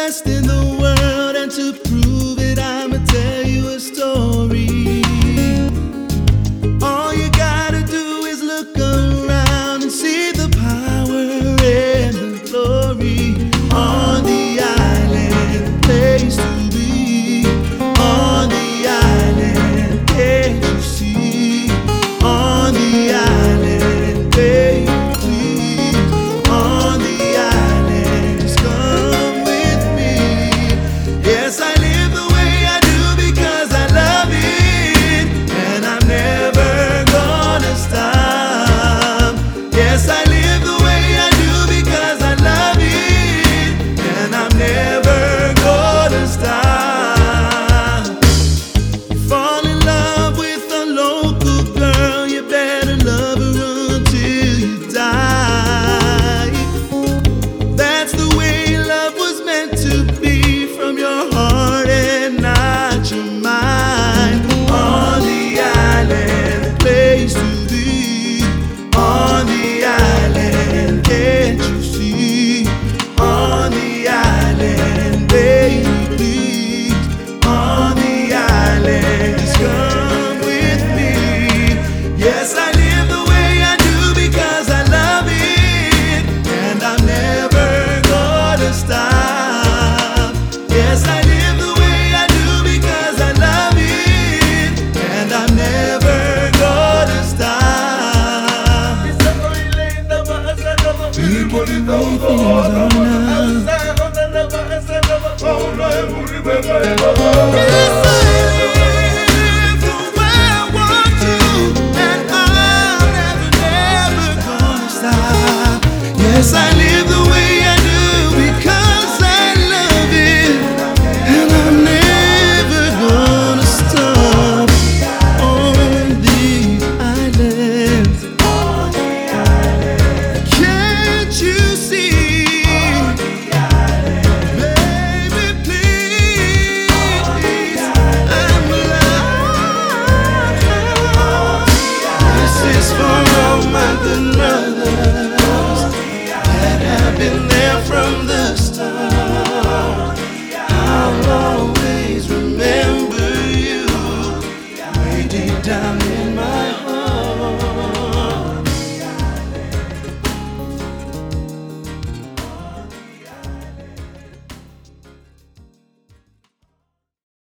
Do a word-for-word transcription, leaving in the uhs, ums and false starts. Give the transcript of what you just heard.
best in the world, and to prove it, I'ma tell you a story. All you gotta do is look around and see the power and the glory on the island, place to be. On the island, can't you see? On the island, baby, please. On the island, just come with me. Yes, I live the way I do because I love it, and I'm never gonna stop. Yes, I live the way I do because I love it, and I'm never gonna stop. Fall in love with a local girl, you better love her until you die. That's the way love was meant to be, from your heart and not your mind. On the island, a place to be. On the island, can't you see? On the island, baby, please. On the island, just come with me. Yes, I live the way I do because I love it, and I'm never gonna stop. Yes, I live the way I do because I love it, and I'm never gonna stop. People do things on us. Yes, I live the way I want to, and I'm never, never gonna stop. Yes, I live